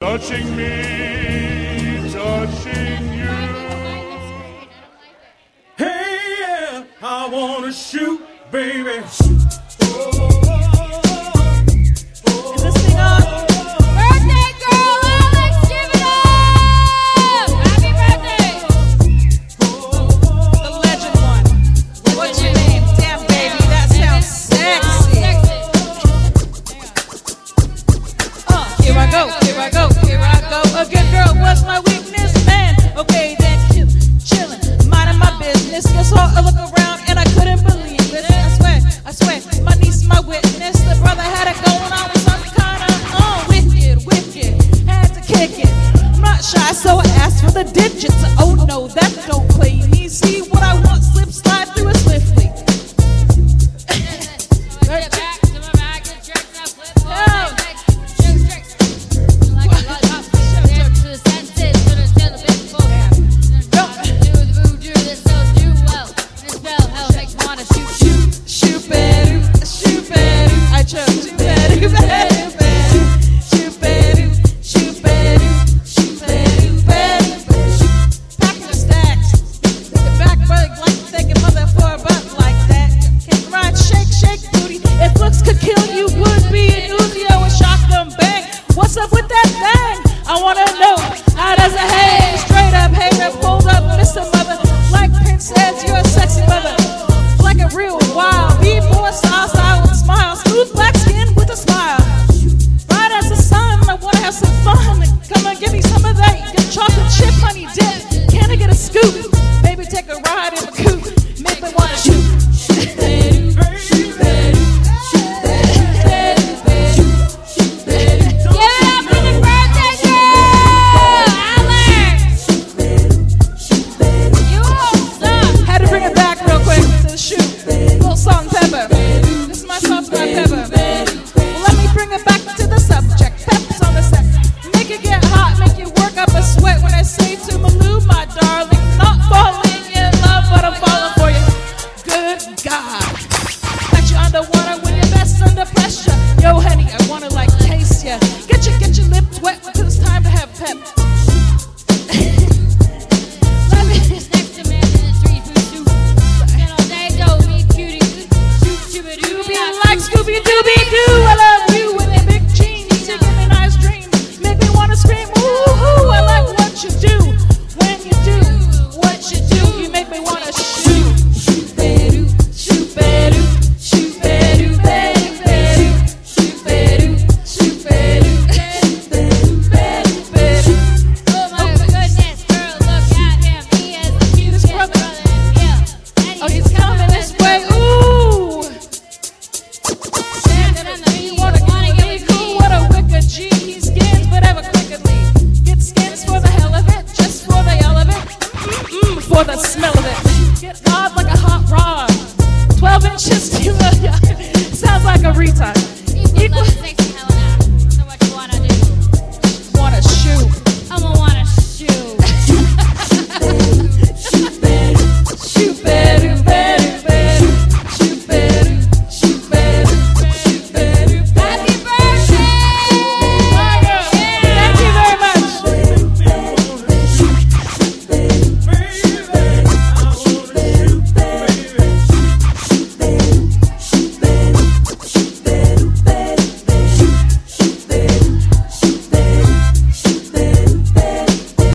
touching me, touching you. Hey, yeah, I wanna shoot, baby. Is this thing on? Birthday girl, Alex, give it up! Happy birthday! The legend one. What's your name? Damn, baby, that sounds sexy. Here I go, here I go, here I go. Again, girl, what's my weakness, man? Okay, then chillin', minding my business. Just saw a look around and I couldn't believe it. I swear, my niece, my witness. The brother had it going on with some kind of wicked. Had to kick it. I'm not shy, so I asked for the digits. Oh no, that don't play me. See what I want, slip, slide through it swiftly. Get back to my bag of tricks, now flip forward, tricks. Like a lollipop, jerk to the senses, to the big forehead. Do the voodoo that sells you well. And it spell hell makes me wanna shoot. Shoot, better. I chose shoot, better. Packing the stacks. The back brother like thinking mother for a butt like that. Can ride, shake, booty. If looks could kill you, would be an Uzi or a shotgun bang. What's up with that thing? I wanna know. How does it hang? Straight up, hater, pulled up, Mr. Mother. Like Princess, you're a sexy mother. Like a real wild B-boy style with a smile. Smooth black skin with a smile. Bright as the sun, I wanna have some fun. Come on, give me some of that. Your chocolate chip honey dip. Can I get a scoop? Baby, take a ride in the coupe. Make me wanna shoot. Give it up for the birthday girl, Alex! You won't stop. Had to bring it back real quick to the shoot. Little salt and pepper. This is my salt and pepper. Well, let me bring it back to the subject. Peppers on the set. Make it get hot, make you work up a sweat when I say to Malou, my darling, not falling in love, but I'm falling for you. Good God. Got you underwater when you're best under pressure. Yo, honey, I wanna like taste ya. Get your lips wet because it's time to have pep. Let me. This next to man in the street food soup. And all day, don't be cutie. Shoot-shoo-ba-doo. You be like Scooby-Dooby-Doo. I love you with your big jeans. You give me nice dreams. Make me wanna scream, ooh, I like what you do. When you do what you do, you make me wanna shoot. Shoot-ba-doo, shoot-ba-doo, shoot-ba-doo, ba-doo, shoot-ba-doo, shoot-ba-doo, shoot-ba-doo. Oh my goodness, girl, look at him. He is the cutest brother in hell. Oh, he's coming this way, ooh. You wanna get really cool? What a wicked G. He skins whatever quickly. Get skins for the hell of it, just for the hell of it. For the smell of it. Get hard like a hot rod. 12 inches to sounds like a retard. Equal.